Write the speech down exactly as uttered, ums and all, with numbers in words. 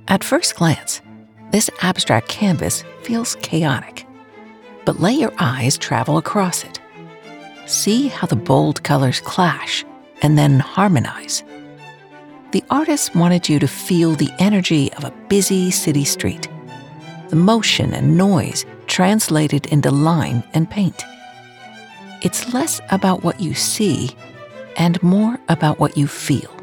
At first glance, this abstract canvas feels chaotic. But let your eyes travel across it. See how the bold colors clash and then harmonize. The artist wanted you to feel the energy of a busy city street, the motion and noise translated into line and paint. It's less about what you see and more about what you feel.